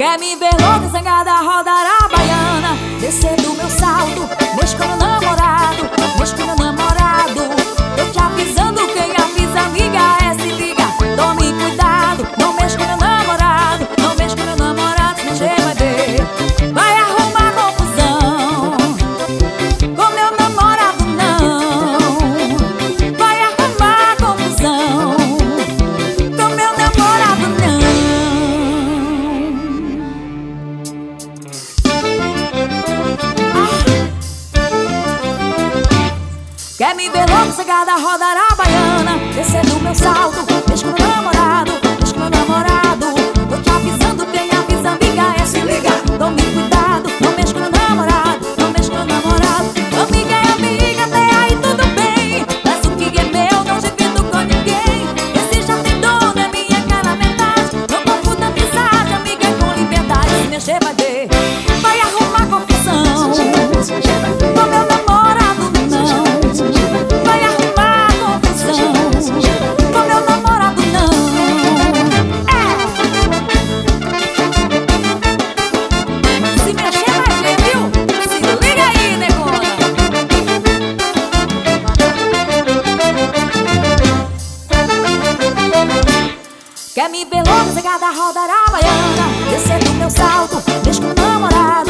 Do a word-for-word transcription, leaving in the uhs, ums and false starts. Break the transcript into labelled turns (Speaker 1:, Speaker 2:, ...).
Speaker 1: Quer me ver louca, zangada, rodar a baiana, descer do meu salto, mexe com meu namorado, mexe com meu namorado. Tô te avisando, quem avisa, amiga, é se liga. Tome cuidado, não mexe com meu namorado, não mexe com meu namorado, se mexer vai ver. Vai arrumar confusão com meu namorado, não. Vai arrumar confusão com meu namorado, não. Quer me ver louco, cegada, rodar a baiana, descer do meu salto, mexe com meu namorado, mexe com meu namorado. Tô te avisando, quem avisa, amiga, é se liga. Tome cuidado, não mexe com meu namorado, não mexe com meu namorado. Amiga é amiga, até aí tudo bem, mas o que é meu não divido com ninguém. Esse já tem dono, é minha cara metade. Não confunda amizade, amiga, com liberdade. Se mexer vai ver, vai arrumar confusão com meu namorado, não. Vai arrumar confusão com meu namorado, não. É. Se mexer vai ver, viu? Se liga aí, negona. Quer me ver louca, cegada, rodar a baiana, descer do meu salto, mexe com meu namorado,